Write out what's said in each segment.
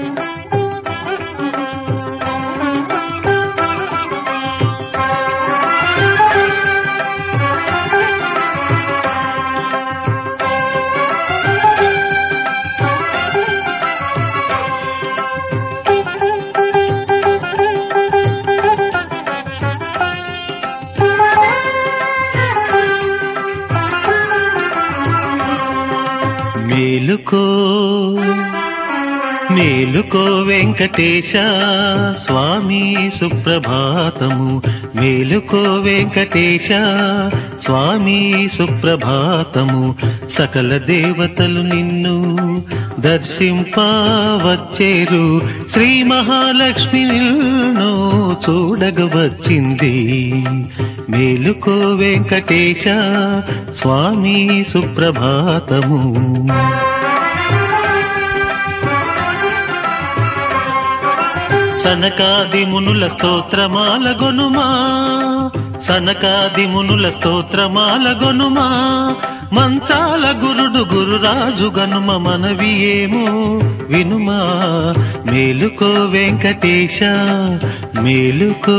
మేలుకో మేలుకో వెంకటేశ స్వామి సుప్రభాతము. మేలుకో వెంకటేశ స్వామి సుప్రభాతము. సకల దేవతలు నిన్ను దర్శింపవచ్చేరు. శ్రీ మహాలక్ష్మి నిన్ను చూడగవచ్చింది. మేలుకో వెంకటేశ స్వామి సుప్రభాతము. సనకాది మునుల స్తోత్రమాల గొనుమా, సనకాది మునుల స్తోత్రమాల గొనుమా. మంచాల గురుడు గురురాజు గనుమ మనవి ఏమో వినుమా. మేలుకో వెంకటేశ మేలుకో.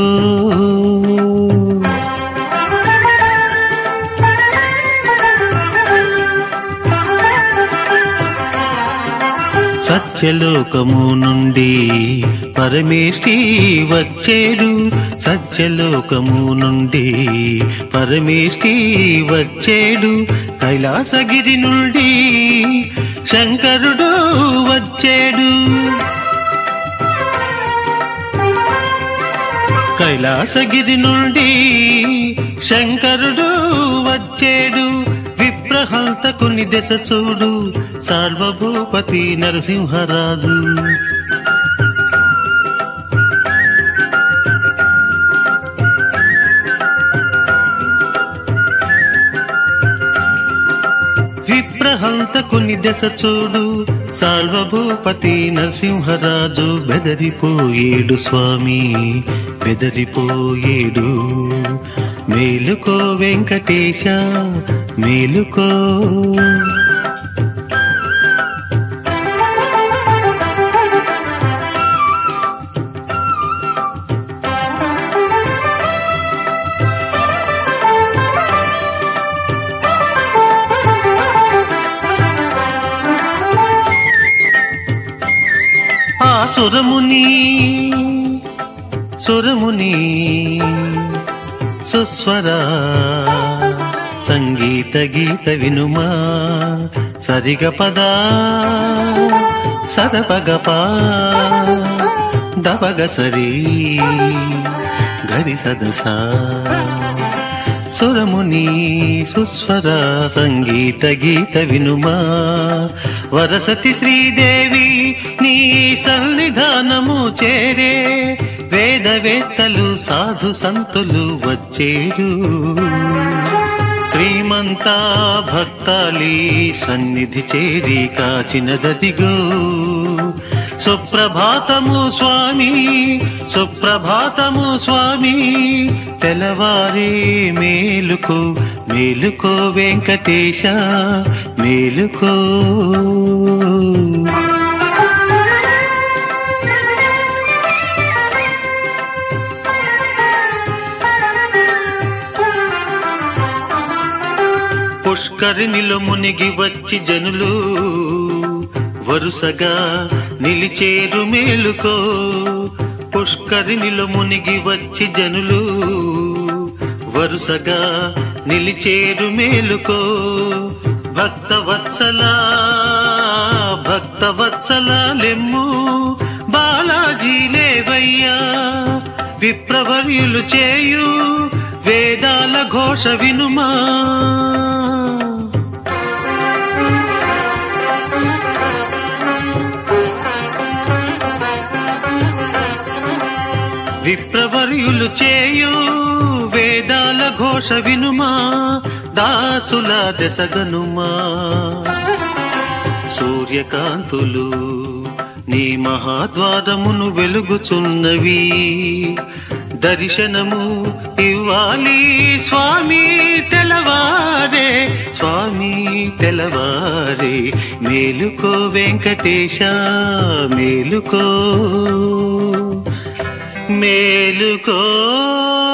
సత్యలోకము నుండి పరమేష్ఠి వచ్చేడు. సత్యలోకము నుండి పరమేష్ఠి వచ్చేడు. కైలాసగిరి నుండి శంకరుడు వచ్చేడు. కైలాసగిరి నుండి శంకరుడు వచ్చేడు. విప్రహంతకుని దశ చూడు సార్వభూపతి నరసింహరాజు. విప్రహంతకుని దశ చూడు సార్వభూపతి నరసింహరాజు. బెదరిపోయేడు స్వామి బెదరిపోయేడు. మేలుకో వెంకటేశ మేలుకో. ఆ సురముని సుస్వర సంగీత గీత వినుమా. సరిగ పద సదపగప దపగ సరి గరి సదస. సురముని సుస్వర సంగీత గీత వినుమా. వరసతి శ్రీదేవి నీ సన్నిధానము చేరే. వేదవేత్తలు సాధు సంతులు వచ్చేరు. శ్రీమంత భక్తాలి సన్నిధి చేరి కాచినదదిగో. సుప్రభాతము స్వామి సుప్రభాతము స్వామి. తెల్లవారే మేలుకో మేలుకో వెంకటేశ మేలుకో. పుష్కరిణిలో మునిగి వచ్చి జనులు వరుసగా నిలిచేరు. మేలుకో పుష్కరిణిలో మునిగి వచ్చి జనులు వరుసగా నిలిచేరు. మేలుకో భక్తవత్సల భక్తవత్సల లెమ్ము. బాలాజీ లేవయ్యా విప్రవర్యులు చేయు వేదాల ఘోష వినుమా. విప్రవర్యులు చేయు వేదాల ఘోష వినుమా. దాసుల దశగనుమా. సూర్యకాంతులు నీ మహాద్వారమును వెలుగుచున్నవి. దర్శనము ఇవ్వాలి స్వామి తెలవారే, స్వామి తెలవారే. మేలుకో వెంకటేశ మేలుకో, మేలుకో.